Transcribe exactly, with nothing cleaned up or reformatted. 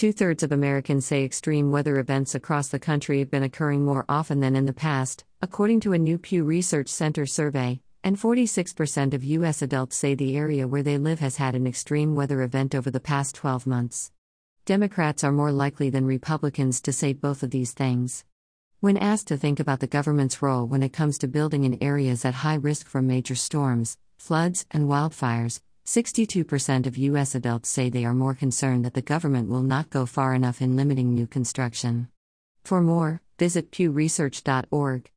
Two-thirds of Americans say extreme weather events across the country have been occurring more often than in the past, according to a new Pew Research Center survey, and forty-six percent of U S adults say the area where they live has had an extreme weather event over the past twelve months. Democrats are more likely than Republicans to say both of these things. When asked to think about the government's role when it comes to building in areas at high risk from major storms, floods, and wildfires, sixty-two percent of U S adults say they are more concerned that the government will not go far enough in limiting new construction. For more, visit pew research dot org.